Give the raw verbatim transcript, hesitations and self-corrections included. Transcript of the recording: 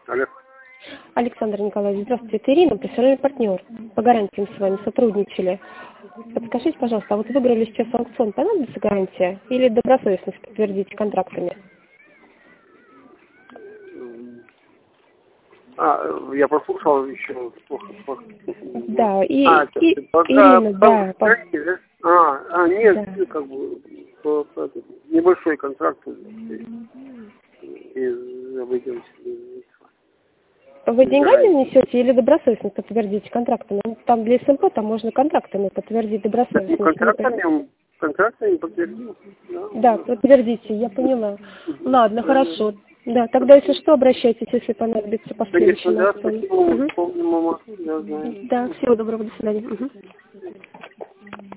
Алло. Александр Николаевич, здравствуйте, это Ирина, профессиональный партнер. По гарантиям с вами сотрудничали. Подскажите, пожалуйста, а вот выиграли сейчас аукцион, понадобится гарантия или добросовестность подтвердите контрактами? А, я прослушал еще плохо. плохо. Да, и, а, и пока, Ирина, да. По... да? А, а, нет, да. как бы по, по, небольшой контракт из выделки. Вы деньгами внесете или добросовестно подтвердите контрактами? Там для СМП там можно контрактами подтвердить добросовестно. Контрактами, контрактами подтвердил. Да. да, подтвердите, я поняла. Ладно, хорошо. Да, тогда если что, обращайтесь, если понадобится последующий. Конечно, да, спасибо, угу. помню, мама, я знаю. Да, всего доброго, до свидания. Угу.